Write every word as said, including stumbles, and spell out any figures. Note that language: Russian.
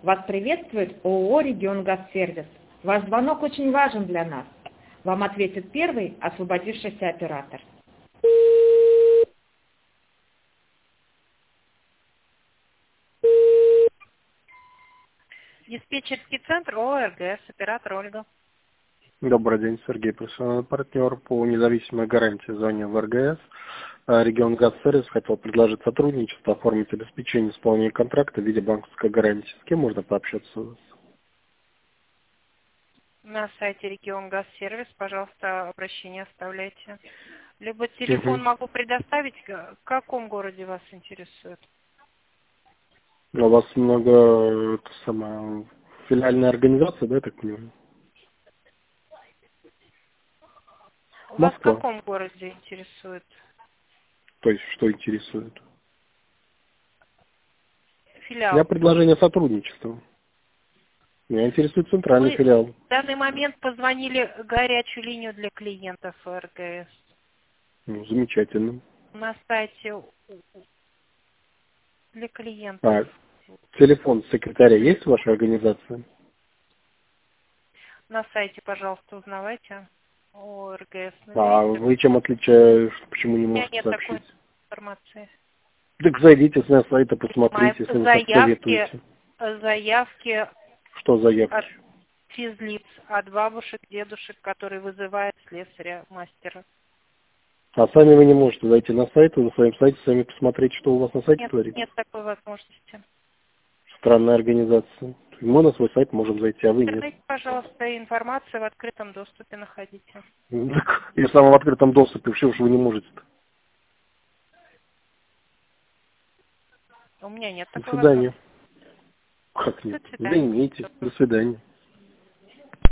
Вас приветствует ООО «Регионгазсервис». Ваш звонок очень важен для нас. Вам ответит первый освободившийся оператор. Диспетчерский центр ООО РГС, оператор Ольга. Добрый день, Сергей, профессиональный партнер по независимой гарантии звоню в РГС. Регионгазсервис хотел предложить сотрудничество, оформить обеспечение исполнения контракта в виде банковской гарантии. С кем можно пообщаться у вас? На сайте Регионгазсервис, пожалуйста, обращение оставляйте. Либо телефон Угу. могу предоставить. В каком городе вас интересует? У вас много, это самое, филиальная организация, да, я так понимаю? Вас в Москва. каком городе интересует? То есть, что интересует? Филиал. Я предложение сотрудничества. Меня интересует центральный Вы филиал. в данный момент позвонили в горячую линию для клиентов РГС. Ну, замечательно. На сайте для клиентов. А, телефон секретаря есть в вашей организации? На сайте, пожалуйста, узнавайте о РГС. А Наберите. вы чем отличаете, почему не У меня можете нет такой сообщить? информации. Так зайдите на сайт и посмотрите, Мои если вы так заявки, советуете. заявки Что заявки? от физлиц, от бабушек, дедушек, которые вызывают слесаря, мастера. А сами вы не можете зайти на сайт и на своем сайте сами посмотреть, что у вас на сайте Нет, творится. нет такой возможности. Странная организация. Мы на свой сайт можем зайти, а вы нет. Интернете, пожалуйста, информацию в открытом доступе находите. Так, я сам в открытом доступе, все уж вы не можете. У меня нет До такой свидания. возможности. Как До нет? Да свидания. имейте. До свидания.